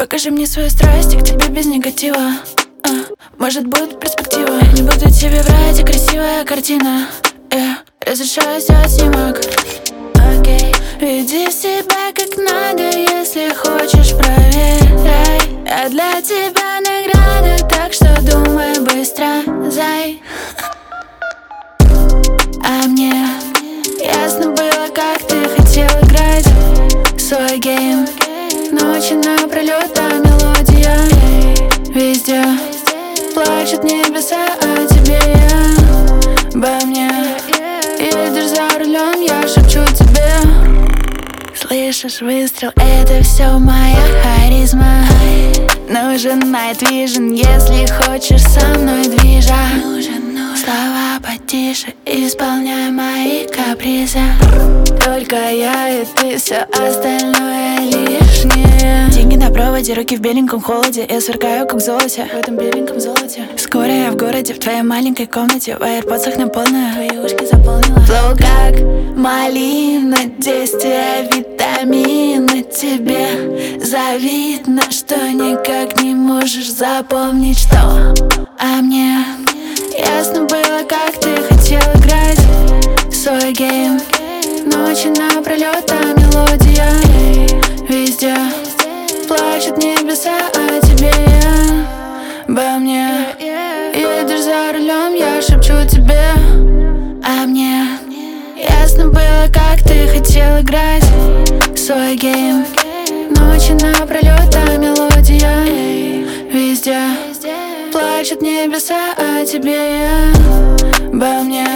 Покажи мне свою страсть, к тебе без негатива. Может, будет перспектива. Не буду тебе врать, и красивая картина. Разрешаю сделать снимок. Окей. Веди себя как надо, если хочешь, проверяй. Я для тебя награда, так что думай быстро, зай. А мне ясно было, как ты хотел играть свой гейм. Ночи напролёт, а мелодия везде плачут небеса о тебе. Я обо мне. Едешь за рулем, я шепчу тебе. Слышишь выстрел, это все моя харизма. Нужен Night Vision, если хочешь со мной движа. Слова потише, исполняй мои капризы. Только я и ты, все остальное лишнее. Деньги на проводе, руки в беленьком холоде. Я сверкаю, как в золоте, в этом беленьком золоте. Вскоре я в городе, в твоей маленькой комнате. В AirPods'ах на полную, твои ушки заполнила. Флоу как малина, действие витамина. Тебе завидно, что никак не можешь запомнить, что. А мне ясно было, как ты хотел играть свой гейм. Ночи напролёт, а мелодия везде плачут небеса о тебе. Я обо мне. Едешь за рулем, я шепчу тебе. А мне ясно было, как ты хотел играть свой гейм. Ночи напролёт, а мелодия везде плачут небеса о тебе. Я обо мне.